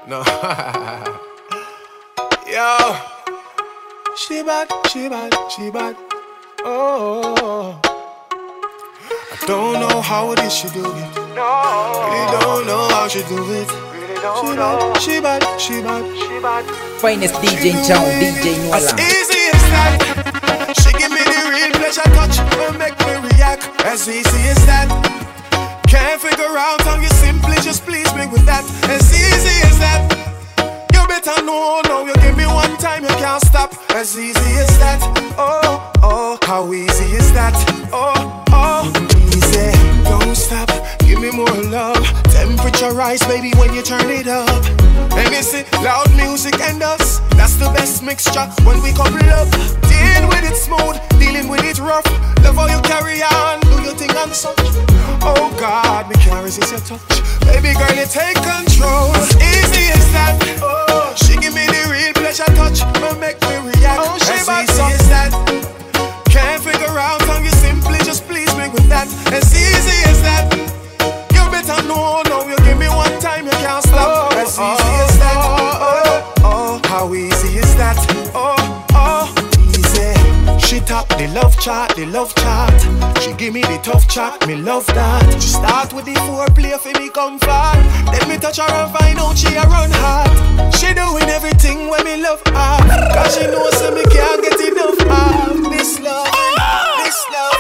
No. Yo. She bad, she bad, she bad. Oh. I don't know how it is she do it. No. Really don't know how she do it. Really don't know. She bad, she bad, she bad. Finest DJ in town, DJ Nuala. As easy as that. She give me the real pleasure touch and make me react. As easy as that. Can't figure out how you simply just please me with that. As easy as that. You better know, no, you give me one time, you can't stop. As easy as that. Oh, oh, how easy is that? Oh, oh, easy. Don't stop, give me more love. Temperature rise, baby, when you turn it up. Let me see, loud music and us. That's the best mixture when we couple up. Deal with it smooth, dealing with it rough. Love how you carry on, do your thing and such. Oh God, me can't resist your touch. Baby girl, you take control. As easy as that. Oh, she give me the real pleasure touch, but make me react. Oh, as easy as that. Can't figure out how you simply just please me with that. As easy as that. You better know, no, you give me one time, you can't stop. As easy as that. Oh, oh, how easy is that? Oh, oh, easy. She top the love chart, the love chart. She give me the tough chat, me love that. She start with the foreplay for me comfort. Then me touch her and find out she a run hard. She doing everything when me love her. Cause she knows so me can't get enough of this love, this love,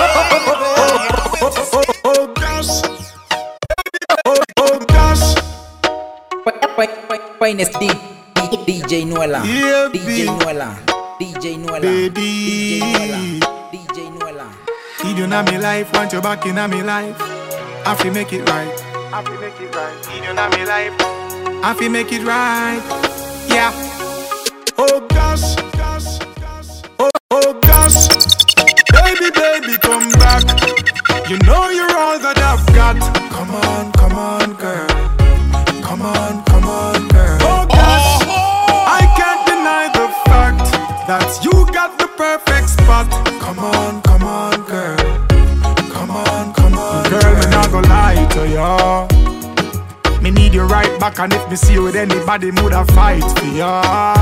baby. Oh gosh, oh gosh. Finest DJ Nuala. Yeah, DJ Nuala. DJ Nuala. Baby. DJ Nuala. Need you in my life, want you back in my life. I feel make it right. I feel make it right. Need you in my life. I feel make it right. Yeah. Oh gosh, gosh, gosh. Oh gosh. Baby, baby, come back. You know you're all that I've got. Come on, girl. Come on, girl. Oh gosh. I can't deny the fact that you got the perfect spot. Come on, girl. Come on, girl. Me not gonna lie to ya. Me need you right back, and if me see you with anybody, woulda fight for ya.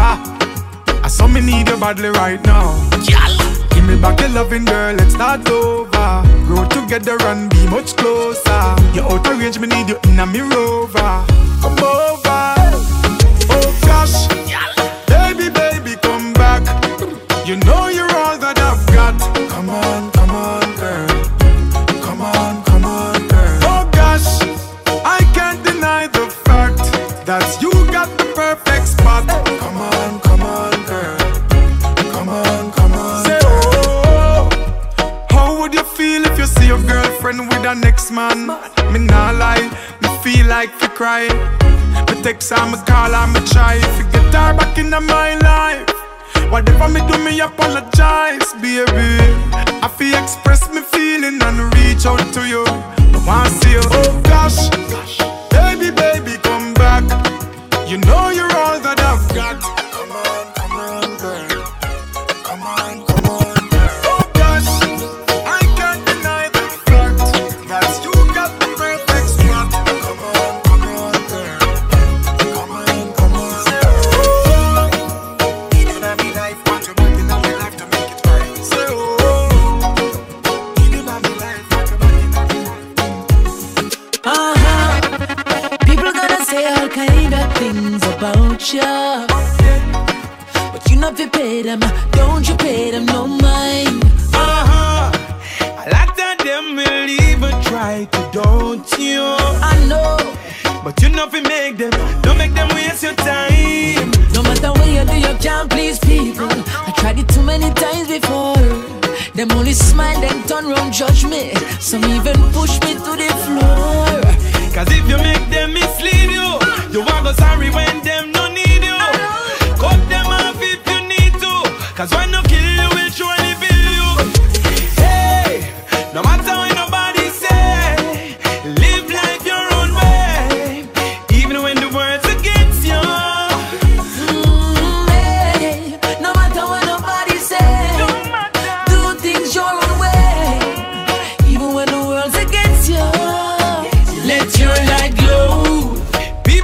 I saw me need you badly right now. Give me back your loving, girl. Let's start over. Grow together and be much closer. You're out of range, me need you in a me rover. Come over. Oh gosh. Baby, baby, come back. You know you're all that I've got. Come on, girl. Come on, girl. Oh gosh, I can't deny the fact that you got the perfect spot. Come on, girl. Come on. Say, oh, how would you feel if you see your girlfriend with the next man? Me nah lie, me feel like to cry. Me text her, me call her, me try to get her back in my life. Whatever me do, me apologize, baby. I feel express me feeling and reach out to you. I want to see you. Oh gosh, baby, baby, come back. You know you're all that I've got. Come on, girl. Come on, girl. Oh gosh, I can't deny the fact that you got the perfect spot. Come on, girl. Come on. Say, oh, need you in my life, want you back in my life to make it right. Say, oh, need you in my life, want you back in my life. People gonna say all kind of things about you, but you not fi pay them. Don't you pay them no mind. A lot of them will even try to don't you. I know, But you know fi make them. Don't make them waste your time. no matter what you do, you can't please people. I tried it too many times before. Them only smile, then turn round, judge me. Some even push me to the floor. Cause if you make them mislead you, you won't go sorry when them no need you. Cut them off if you need to. Cause when no kill you, will surely kill you. Hey, no matter what nobody say, live life your own way. Even when the world's against you. Hey, no matter what nobody say, do things your own way. Even when the world's against you, let your light glow.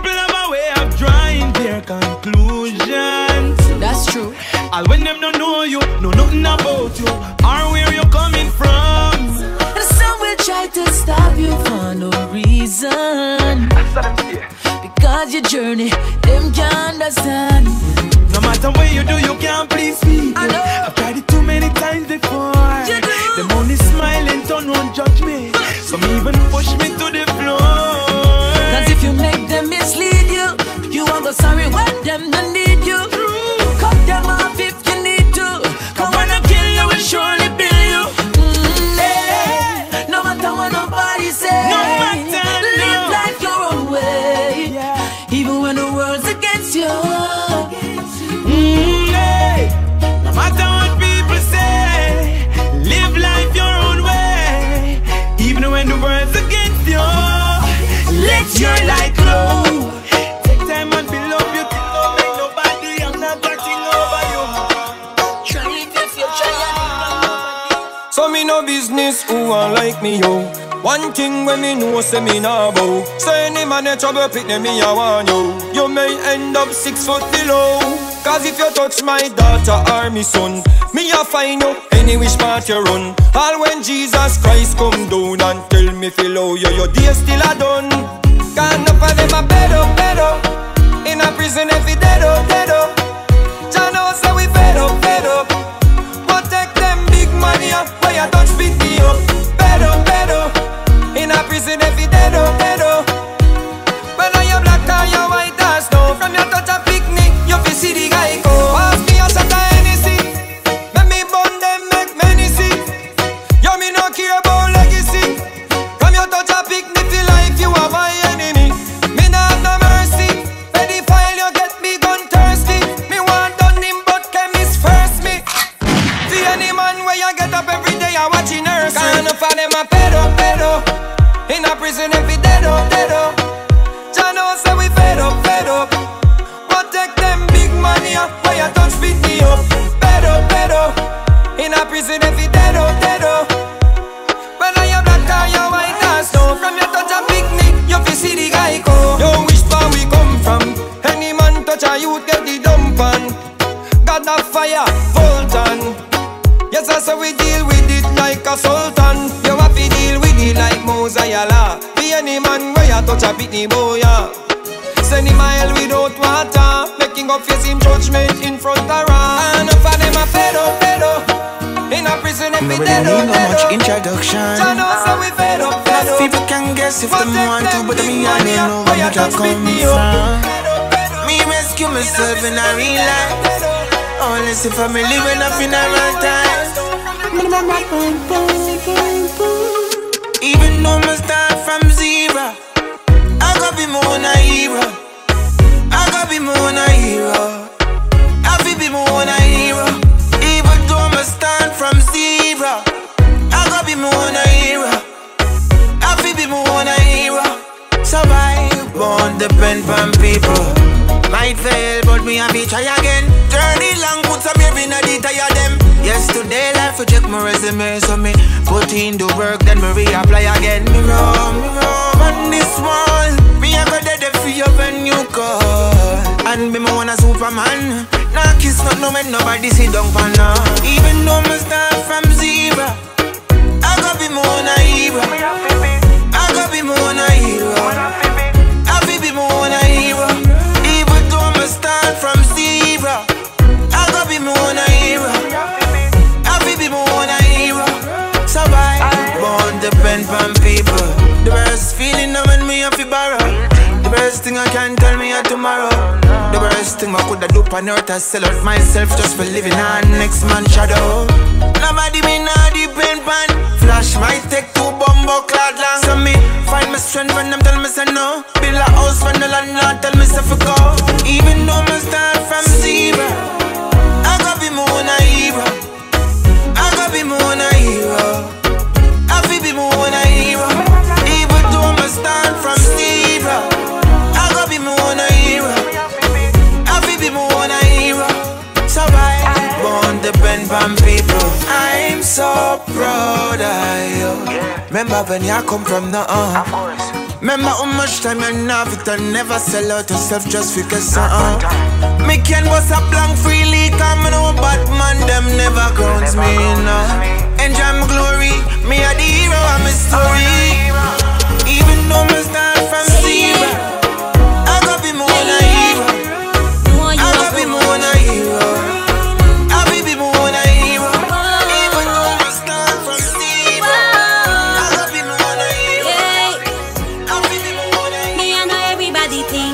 All when them don't know you, know nothing about you, or where you coming from. And some will try to stop you for no reason, because your journey, them can't understand. No matter what you do, you can't please me. I know. I've tried it too many times before. You do. Them only smile and don't want judge me. Some even push me to the floor. Cause if you make them mislead you, you won't go sorry when them don't need you. Cut them off if you need to. Cause when I kill you, we'll surely bill you. Hey. No matter what nobody say, No matter, live no. life your own way. Even when the world's against you. Hey. No matter what people say, live life your own way. Even when the world's against you, let your light glow. Take time and build up your thing. Don't make nobody, I'm not acting over you. Try live your future, yeah. So me no business who want like me, yo. One thing when me know say me nah bow. Say any man in trouble pick them me a want you. You may end up 6 foot below. Cause if you touch my daughter or me son, me a find you any which part you run. All when Jesus Christ come down and tell me feel how your day still a done. Can't enough of them a bed up. In a prison every dead up. Jah know say we fed up. But take them big money up, where you touch beat me up. Bed up. In a prison every dead up. Whether you black or you white or snow, from your touch a picnic, you fi see the guy go. Pass me a shot of Hennessy, make me bun them make many see. You me no care about legacy. From your touch a picnic, feel like you are my enemy. Me nah have no mercy. Pedophile, you get me gun thirsty. Me want done him, but chemist first me. See any man where you get up every day and watching nursery. Can't enough of them a pedo. In a prison every dead up. Jah know say we fed up. But take them big money up, where you touch beat me up. Fed up. In a prison every dead up. Whether you black or you white or snow, from your touch a picnic, you fi see the guy go. Yo, which part we come from? Any man touch a youth get the dump on. God of fire, Fulton. Yes, I say we deal with it like a sultan. You have to deal with it like Mosiah. Be any man where you touch a pitney boy, yeah. Send him a hell without water, making up face him judgment in front of her. And enough of them a fed up. In a prison every dead up. No much introduction. Jah know say we fed up. People can guess if them want to, but me I don't know where you come from. Me rescue myself in a real life. Only see family when I'm in a right time. Even though I start from zero, I gotta be more than a hero. I gotta be more than a hero. I feel be more than a hero. Even though I start from zero, I gotta be more than a hero. I feel be more than a hero. Survive won't depend on people. Might fail, but me have to try again. Journey long, put some here in a detail them. Yesterday life I check my resume, so me put in the work, then me reapply again. Me roam on this wall. Me a go dead for you when you call. And me want a Superman. Nah kiss no man, nobody sit down for now. Even though me start from zero, I gotta be more than a hero. I gotta be more than a hero. I feel be more than a hero. Even though me start from zero, I gotta be more than a hero. I feel be more than a hero. Survive won't depend on people. The best feeling now when me have to borrow. The best thing I can tell me at tomorrow. The best thing I coulda do on earth is sell out myself just for living on next man's shadow. Nobody me nah depend on. Flash might take 2 bumbo clad long. So me find my strength when them tell me say no. Build a house when the landlord tell me say for go. Even though me start from zero, I gotta be more than a hero. I gotta be more than a hero. I feel be more than a hero. Even though me start from zero, I gotta be more than a hero. I feel be more than a hero. Survive won't depend on people. I'm so proud of you. Remember when you come from the Remember how much time you have it and never sell out yourself just for something. Me can bust a blank freely, cause me know bad man, them never grounds me, Enjoy my glory, me a the hero of my story. Even though me start from zero, I gotta be more than a hero. I gotta be more than a hero. I gotta be more than a hero. Even though me start from zero, I gotta be more than a hero. I gotta be more than a hero. Me I know everybody think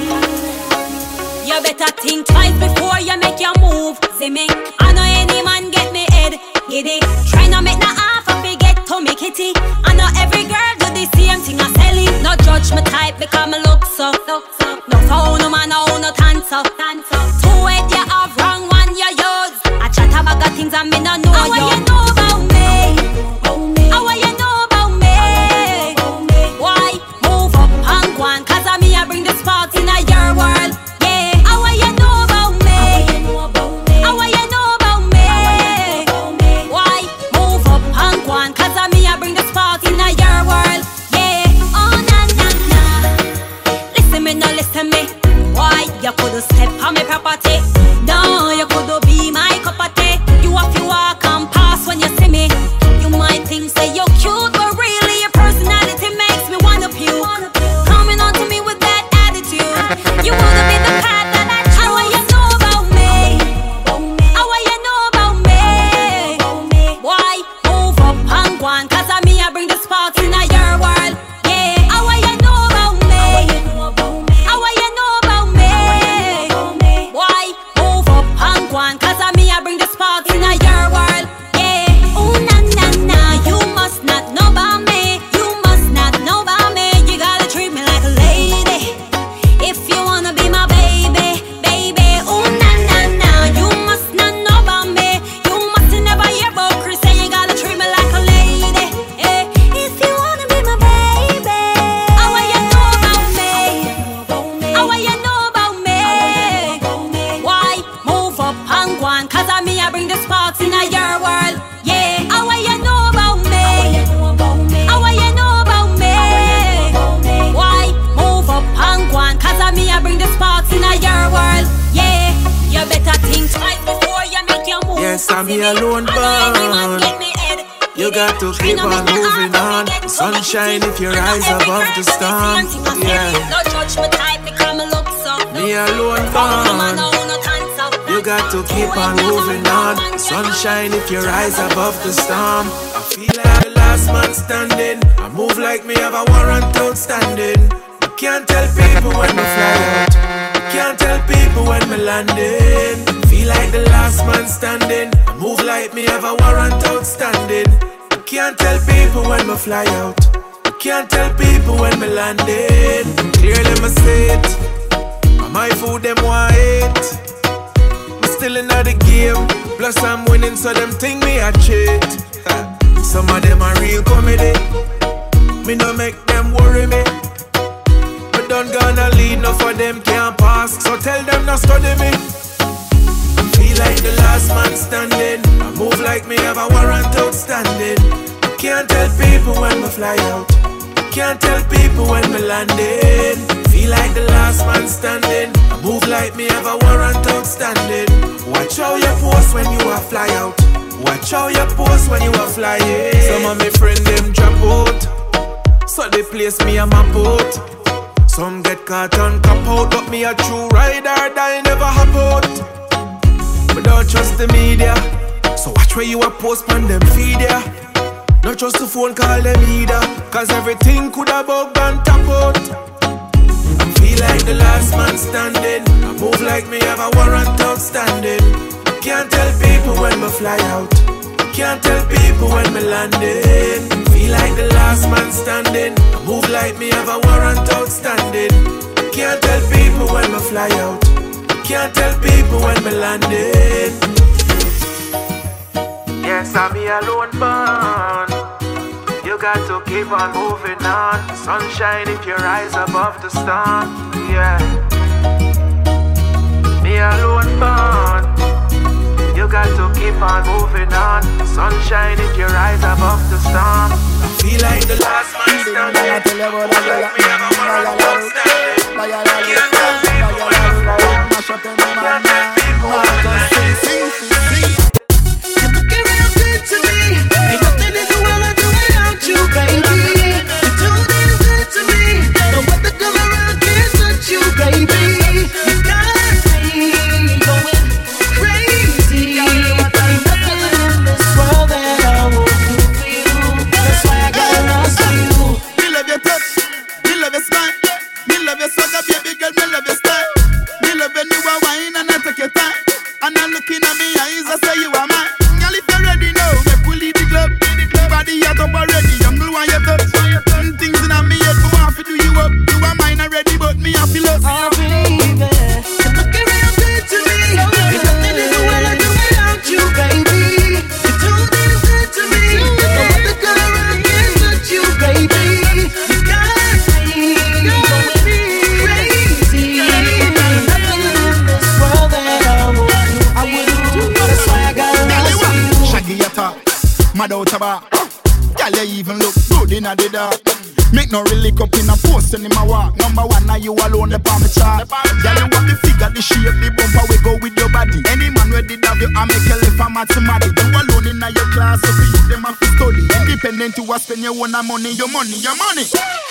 you better think twice before you make your move. See me, I know any man get me head. Giddy, try not make no half and forget to make kitty. I know every girl do the same thing I sell it. No judge my type because me look so. No phone, no man, no tancer. Two head you have wrong one you use. I chat about the things I me no know. How you know about me? How you know about me? Why move up and go on? Cause I me I bring the spark in your world. Yeah, how you know about me? How you know about me? Why move up and go on? Cause I me I bring the spark in your world. Yeah, oh na na na. Listen me, no listen me. Why you could step on my property? No, you could be my cup of tea. You have to walk and pass when you see me. You might think say you're cute, but really your personality makes me wanna puke. Coming on to me with that attitude, you wanna be the path that I choose. How you know about me? How you know about me? Why move up and go on? Cause I me I bring the sparks in your world. Yeah, how you know about me? How you know about me? Why move up and go on? Cause I me I bring the sparks in your world. Yeah, oh na na na, you must not know about me. You must not know about me. You gotta treat me like a lady if you wanna be my baby, baby. Oh na na na, you must not know about me. You must never hear about Chris say you gotta treat me like a lady. If you wanna be my baby, how you know about me? How you know about me? Why move up and go on? Cause I me I bring the sparks in your world. Yeah, how you know about me? How you know about me? Why move up and go on? Cause I me I bring the sparks in your world. Yeah, you better think twice before you make your move. Yes, I'm here alone, but you got to keep on moving on. Sunshine if your eyes above the storm. Yeah, no judge my type because me look so. me alone, but you got to keep on moving on. Sunshine if your eyes above the storm. I feel like the last man standing. I move like me have a warrant outstanding. I can't tell people when me fly out. I can't tell people when me landing. Feel like the last man standing. I move like me have a warrant outstanding. I can't tell people when me fly out. I can't tell people when me landing. Clearly me say it. My food them want it. Still in the game, plus I'm winning, so them think me a cheat. Some of them are real comedy. Me no make them worry me. But don't gonna lead, no for them can't pass. So tell them not study me. Feel like the last man standing. I move like me have a warrant outstanding. I can't tell people when me fly out. I can't tell people when me landing. Feel like the last man standing. I move like me have a warrant outstanding. Watch how you post when you a fly out. Watch how you post when you a fly in. Some of my friend them drop out, so they place me on my boat. Some get caught on cop out, but me a true rider that never hop out. But don't trust the media, so watch where you a post on them feed ya. Not trust the phone call them either, cause everything could have bug and tap out. Feel like the last man standing. I move like me have a warrant outstanding. Can't tell people when me fly out. Can't tell people when me landing. Feel like the last man standing. I move like me have a warrant outstanding. Can't tell people when me fly out. Can't tell people when me landing. Yes, I'm here alone, born. You got to keep on moving on. Sunshine if your eyes above the storm. Yeah. Me alone born. You got to keep on moving on. Sunshine if your eyes above the storm. I feel like the last man standing. baby. You got me going crazy. Ain't nothing in this world that I won't do for you. That's why I got lost for you. Me love your touch, me love your smile, me love your swagger, baby girl, me love your style. Me love when you are wine and I take your time. And I'm looking at me eyes, I say you are mine. Girl, if you're ready now, make we leave the club. Body out up already, I'm blue on your touch. Things in me head, but I have to do you up. You are mine already, but me I feel love. Oh baby, you're looking real good to me. There's nothing in the world I do without you, baby. You're too damn good to me. No other girl around can touch you, baby. You got me going crazy. Ain't nothing in this world that I wouldn't do. That's why I got lost for you. Shaggy your top, mad out of bar. Girl, you even look good in the dark. Make no really cup in a post in my walk. Number one, now you alone the palm chart. Girl, you want the figure, the shape, the bumper, we go with your body. Any man ready to have you, I make you live for mathematics. You alone in your class, so for you, them have to study. Independent, you spend your own money, your money, your money.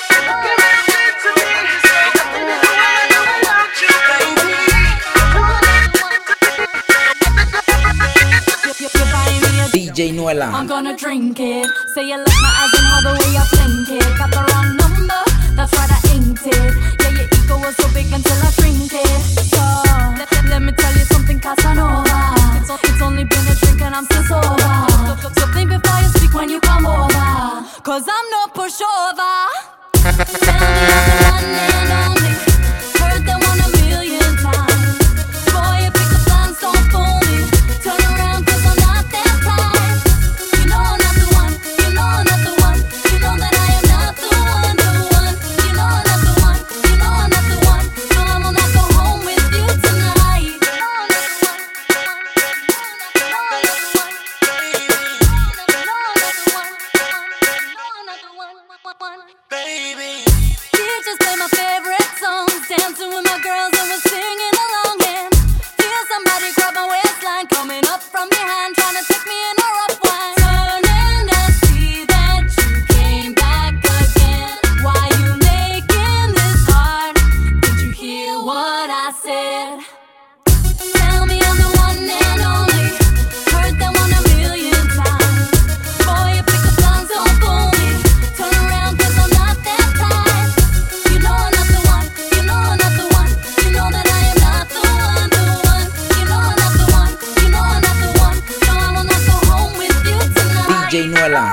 DJ Nuela. I'm gonna drink it. Say you like my eyes and how the way I blink it. Got the wrong number, that's why I inked it. Yeah, your ego was so big until I shrink it. So, let me tell you something, Casanova. It's only been a drink and I'm still sober. So think before you speak when you come over. Cause I'm no pushover. Tell me I'm the one and only. Heard them 1,000,000 times. Boy, you pick up lines, don't fool me. Turn around cause I'm not that type. You know I'm not the one. You know I'm not the one. You know that I am not the one. You know I'm not the one. You know I'm not the one. So I will not go home with you tonight. You know I'm not the one. You know I'm not the one. You know I'm not the one. You know I'm not the one. Baby. Just play my favorite songs, dancing with my girls and we're singing along. And feel somebody grab my waistline, coming up from behind, trying to take me in a rough wine. Turn and I see that you came back again. Why you making this hard? Did you hear what I said? Tell me I'm the one and only. Heard that 1,000,000 times. Boy, you pick up lines, don't fool me. Turn around cause I'm not that type. You know I'm not the one. You know I'm not the one. You know that I am not the one. You know I'm not the one. You know I'm not the one. So I will not go home with you tonight. DJ Nuela.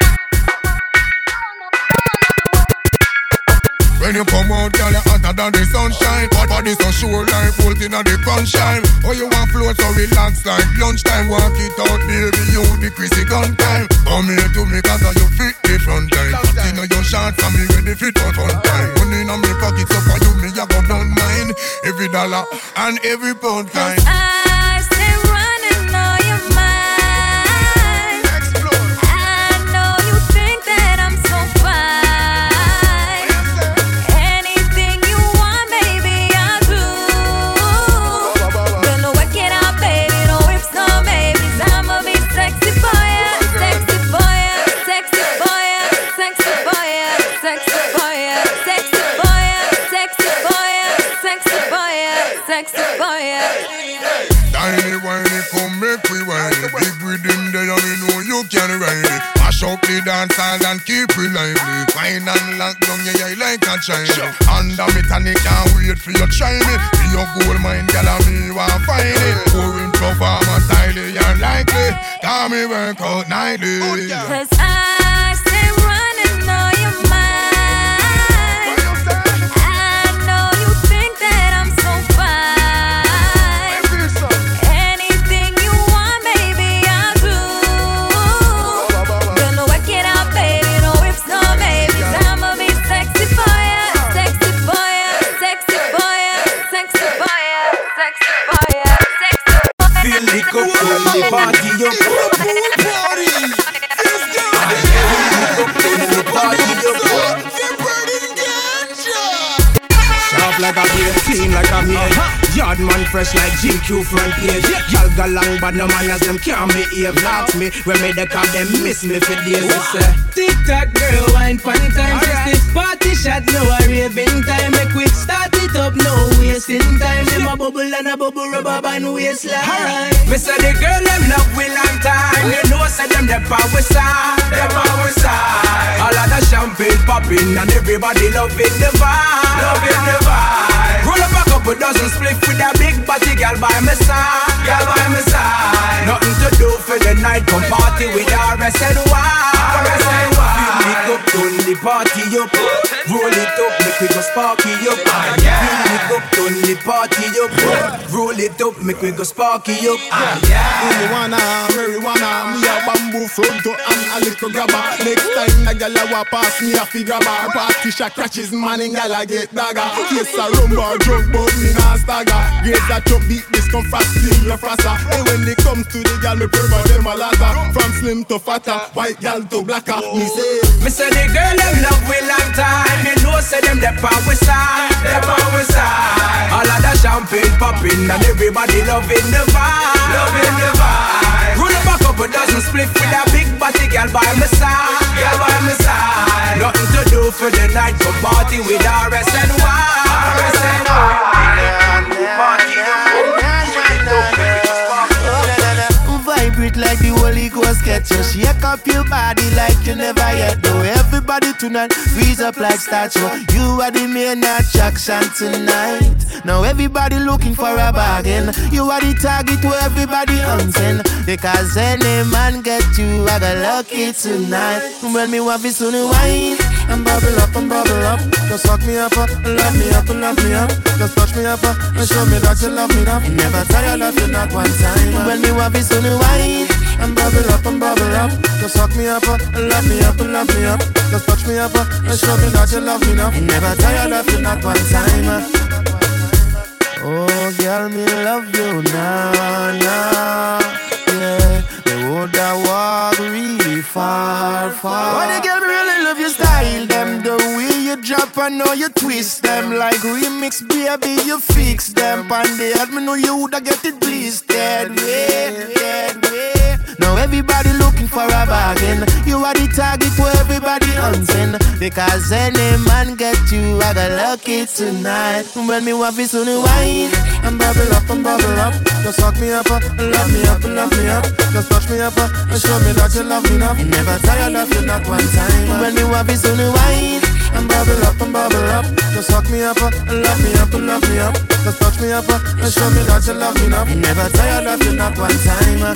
When you come out, girl, you're hotter than the sunshine. Body so sure like floating on the sunshine. Oh, you want float so relax like lunchtime. Walk it out, baby, you the crazy gun time. Come here to me cause you fit the front line. You know your shots and me ready fit out on time. Money in my pocket so for you, me I go down mine. Every dollar and every pound kind. I stay running on your mind. I know you think that I'm so fine. Anything you want, baby, I'll do. Gonna work it out, baby, no ifs, no maybes. I'ma be sexy for ya, sexy for ya, sexy for ya, sexy for ya, sexy for ya, sexy for ya, sexy for ya, sexy for ya, sexy for ya. Tiny whiny, come make we whiny. Big rhythm there, me know you can ride it. Mash up the dance hall and keep it lively. Wine and lock down, yeah, like a China. Under me, Tani can't wait for you try me. Be your gold mine, girl, and me want find it. Pouring performance, highly unlikely. Tell me work out nightly. Cause I stay running on your mind. I know you think that I'm so fine. Anything you want, baby, I'll do. Gonna work it out, baby, no ifs, no maybes. I'ma be sexy for ya, sexy for ya, sexy for ya, sexy for ya, sexy for ya, sexy for ya. Feel the cup from the party, yo. Party. Sharp like a beer, clean like a maid. Yard man fresh like GQ front page. Y'all go long but no man as them can't behave. Knock me, when me they call them miss me for days. Tick-tock girl, wine funny time. This party shot, no a raving time. Make we start it it up, no wasting time. Them a bubble and a bubble rubber band waistline. Me say the girl them love we long time. You know say them the power side, the power side. All of the champagne popping and everybody loving the vibe, loving the vibe. Roll up a couple dozen split with a big body girl by my side, girl by my side. Nothing to do for the night, come party with RSNY. Fill it up, turn the party up. Roll it up, make we go sparky up. Fill it up, turn the party up. Roll it up, make we go sparky up. Marijuana, me a bamboo front to and a little grabber. Next time the gyal a walk past me a fi grab her. Party shot catches man and gyal a get dagger. Yes a rumba drunk but me nah stagger. Grades a chop beat this come fast till you faster. And when they come to the gyal me prefer them a latter. From slim to fatter, white gyal to blacker. Me say the girl them love we long time. You know say them the power side, the power side. All of the champagne popping and everybody loving the vibe, loving the vibe. Roll up a couple dozen split with a big body girl by my side, girl by my side. Nothing to do for the night, go party with RSNY, Vibrate like the Holy Ghost get you. Shake up your body like you never yet do. Everybody tonight, freeze up like statue. You are the main attraction tonight. Now everybody looking for a bargain. You are the target where everybody hunting. Because any man get you, I got lucky tonight. When me want this on the wine and bubble up and bubble up. Just fuck me up, love me up and love me up. Just touch me up and show me that you love me up. Never tell you love you not one time. When me want this on the wine and bubble up and bubble up. Just fuck me up and love me up and love me up. Just touch me up and show me that you love me up. Never tell you love you not one time. Oh, girl, me love you now, yeah. Me would walk really far. Oh, the girl, me really love your style. Them the way you drop, I know you twist them like remix, baby. You fix them, and they had me know you woulda get it pleased. Dead way. Now everybody looking for a bargain. You are the target where everybody hunting. Because any man get you, I got lucky tonight. When me want this on the wine and bubble up and bubble up. Just fuck me up and love me up and love me up. Just touch me up and show me that you love me up. Never tell you love you not one time. When me want this on the wine and bubble up and bubble up. Just fuck me up and love me up and love me up. Just touch me up and show me that you love me up. Never tell you love you not one time.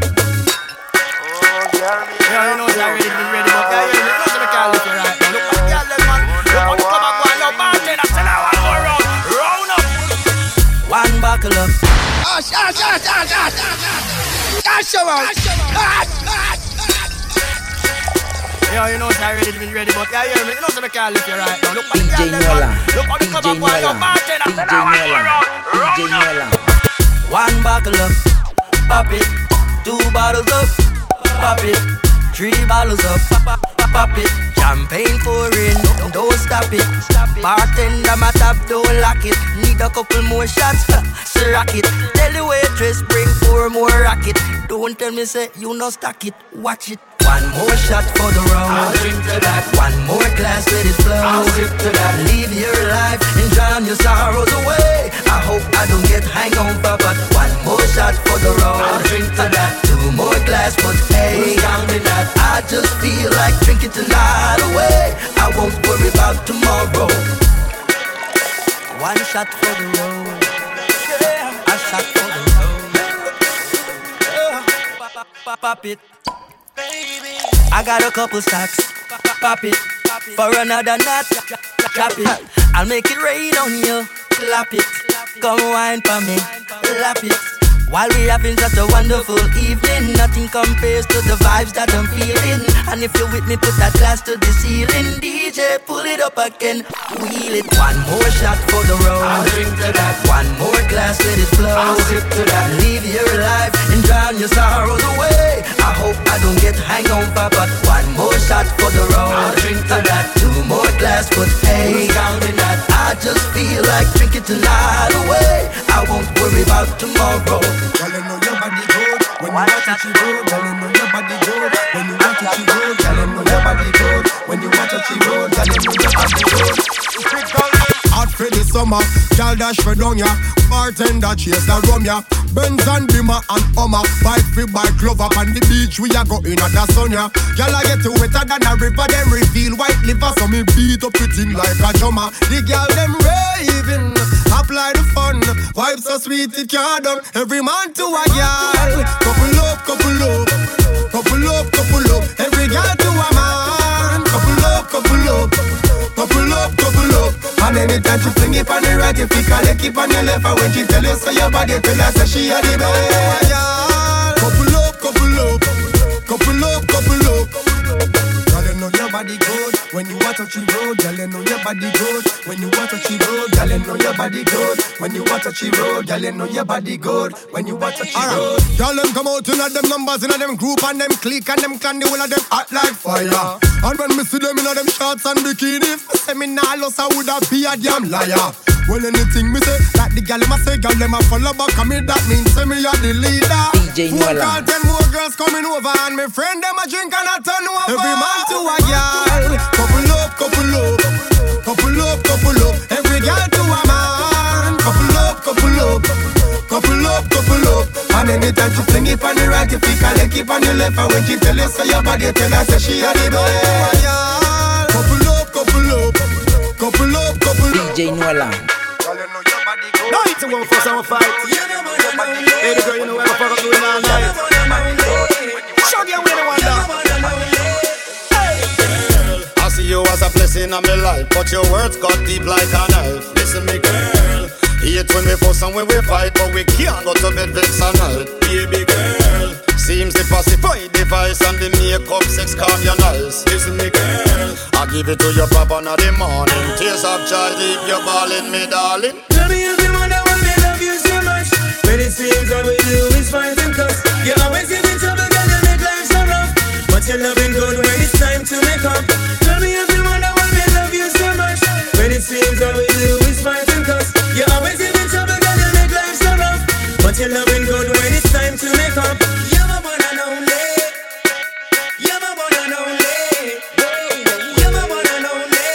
Yeah, you know that ready, but yeah, you know so we can't look you right now. Look at the girl, them man. Look how they come and go and now Martin, I tell you one more round up. One buckle up. Yeah, you know that ready, but yeah, you know so we can't look you right now. Look at the DJ girl, them man. Nola, Look how they come and go and now Martin, I tell you one more round. One buckle up, pop it. 2 bottles up, pop it. 3 bottles up, pop it. Champagne pouring, don't stop it. Bartender, my top, don't lock it. Need a couple more shots, so rock it. Tell the waitress, bring 4 more rocket. Don't tell me, say, you no stack it, watch it. 1 more shot for the round. I'll drink to that. 1 more glass, let it flow. I'll sip to that. Live your life and drown your sorrows away. I hope I don't get hangover, but 1 more shot for the road. I'll drink to that. 2 more glass, but hey, that? I just feel like drinking tonight away. I won't worry about tomorrow. 1 shot for the road. A shot for the road. Pop it. I got a couple stacks, pop it, for another nut, drop it. I'll make it rain on you, clap it. Come wine for me, lap it. While we having such a wonderful evening, nothing compares to the vibes that I'm feeling. And if you're with me, put that glass to the ceiling. DJ, pull it up again, wheel it. 1 more shot for the road. I'll drink to that. 1 more glass, let it flow. I'll sip to that. Live your life and drown your sorrows away. I hope I don't get hangover, but 1 more shot for the road. I'll drink to that. 2 more glass, but hey, counting that. I just feel like drinking tonight away. I won't worry about tomorrow. Girl, you know your body good. When you watch it, she good. Girl, you know your body good. When you watch it, she good. Girl, you know your body good. When you watch it, she good. Girl, you know your body good. Hot for the summer, girl dash for down ya. Bartender chase the rum ya. Benz and Bimmer and Hummer. Bike free bike love up on the beach. We a go in at the sun ya. Girl I get to wetter than a river. Them reveal white liver. So me beat up it in like a drummer. The girl them raving. Apply the fun. Vibes so sweet it can't done. Every man to a girl. Couple up, couple up. Couple up, couple up. Every girl to a man. Couple up, couple up. Couple up, couple up. And anytime she fling it on the right, you pick her leg keep on your left. And when she tell you so your body, tell her say she a the best. Couple up, couple up. Couple up, couple up. Girl, you know your body good when you want to touch the road. Girl, you know your body good when you want to touch the road. Girl, you know your body good when you want to touch the road. Girl, you know your body good when you want to touch the road. Girl, them come out in them numbers in them group and them clique and them clan. The whole of them hot like fire. And when me see them in them shorts and bikinis, say me nah lost, I woulda be a damn liar. Well, anything me say, like the gal them a say, gal them a follow back on me. That means say me a the leader. DJ Nola. 10 more girls coming over and me friend them a drink and a turn over. Every man to a gal. Couple up, couple up. Couple up, couple up. Every gal to a man. Couple up, couple up. Couple up, couple up. And anytime she fling it on the right, you pick her leg keep on your left. And when she tell you so your body, tell her say she a the best. Couple up, couple up. Couple up, couple up. DJ Nola. No, it's a 1 for some fight. Hey, girl, you know where the fuck I'm doing all night. Show you where the one down. I see you as a blessing on my life, but your words got deep like a knife. Listen me girl, hate when we fuss and when we fight, but we can't go to bed vex and night. Baby girl, seems the pacified device and the makeup sex calm your nice. Listen me girl, I give it to your papa in the morning. Tears of joy leave you balling me darling. Tell me if you wonder why me love you so much. When it seems all we do is fight and cuss. You always give me trouble, girl, you make life so rough. But you're loving good when it's time to make up. Tell me if you wonder why me love you so much. When it seems all we do is fight and cuss. You always give me trouble, girl, you make life so rough. But you're loving good when it's time to make up. You're my one and only. You're my one and only. You're my one and only.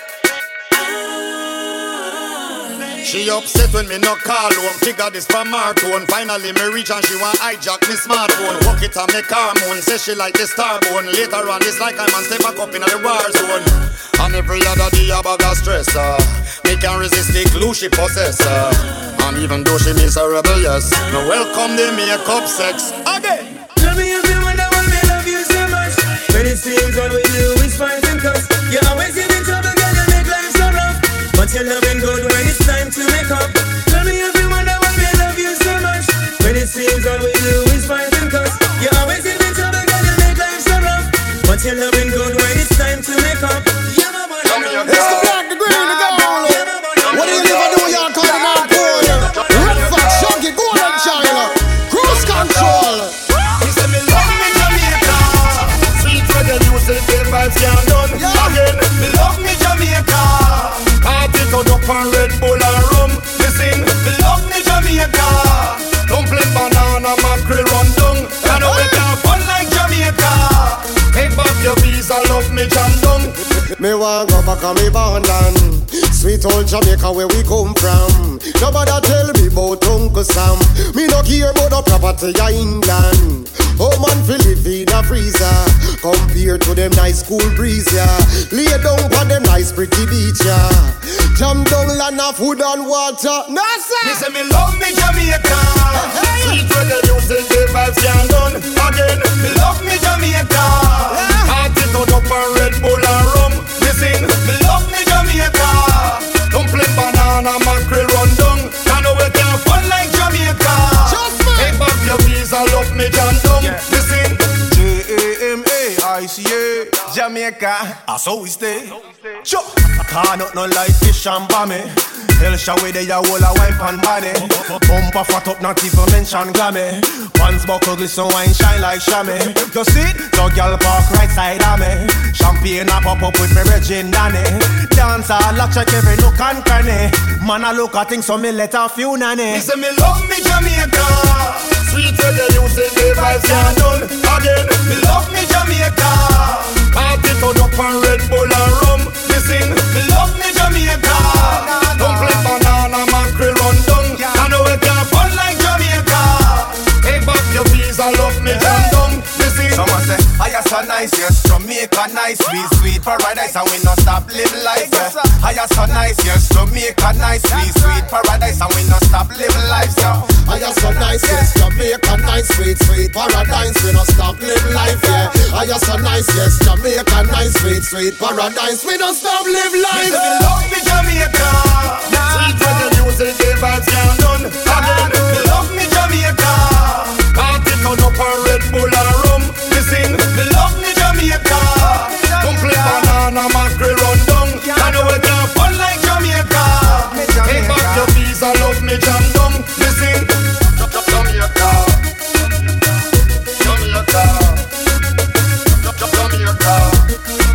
She upset when me no call home. Figure this from her tone. Finally me reach and she want hijack me smartphone. Walk it and make her moan. Say she like the star bone. Later on it's like I'm on step back up in the war zone. And every other day I bag of stress. Me can't resist the glue she possess. And even though she miserable, yes, me welcome the makeup sex again. Tell me if you wonder why me love you so much. When it seems all we do is fight and cuss. You always give me trouble, girl, you make life so rough. But you're loving good when it's time to make up. Tell me if you wonder why me love you so much. When it seems all we do is fight and cuss. You always give me trouble, girl, you make life so rough. But you're loving good when it's time to make up. You're my one and only. It's the black, the green, the gold. What do you live and do? Y'all call it now, boy. Red Fox, Shaggy, Golden China, Cruise Control. He said me love me Jamaica. Sweet reggae music, the vibes can't done. Again, me love me Jamaica. Party turn up on Red Bull and rum. Listen, me love me Jamaica. Dumpling, banana, mackerel, run down. You know we can't fun like Jamaica. Take back your visa, love me jam down. Me want go back on me London. Sweet old Jamaica where we come from. Nobody tell me about Uncle Sam. Me no care about the property of England. Oh man, feel live in a freezer compared to them nice cool breeze, yeah. Lay down on them nice pretty beach, yeah. Jam down land of food and water. No sir. Me say me love me Jamaica. Sweet reggae music, the vibes can't done. Again, me love me Jamaica. Party turn up on Red Bull and rum. Listen, me love me Jamaica. Dumpling, banana, mackerel, run down. You know we can't fun like Jamaica. Take back your visa, love me jam down. Listen, Jamaica, Jamaica, that's how we stay. Sure, can't not no like fish and bammy. Hell shall we there, whole a wine pan body. Bumper fat up, not even mention glammy. Pants buckle glisten, wine shine like chamois. You see it? So girl park right side of me. Champagne a pop up with me Regine Danny. Dance all a check every nook and cranny. Man a look at things so me let a few nanny. me say me love me Jamaica. Sweet reggae music, the vibes can't done. Again, me love me Jamaica. Party turn up on Red Bull and rum. Listen, me love me Jamaica. Dumpling, banana, mackerel. yes. Jamaica nice, sweet, sweet paradise, and we not stop live life, yeah. I am so nice, yes. Jamaica nice, sweet, sweet paradise, and we not stop live life, yeah. I am so nice, yes. Jamaica nice, sweet, sweet paradise, we not stop live life, yeah. I am so nice, yes. Jamaica nice, sweet, sweet paradise, we don't stop live life. We love me Jamaica, sweet when the music the vibes can't done. Again, we love me Jamaica, party turn up a Red Bull and rum. Listen, we love me Jamaica, complete banana mackerel run down. I know we can't fun like Jamaica. Take back your visa, love me jam down. Listen, Jamaica, Jamaica, Jamaica.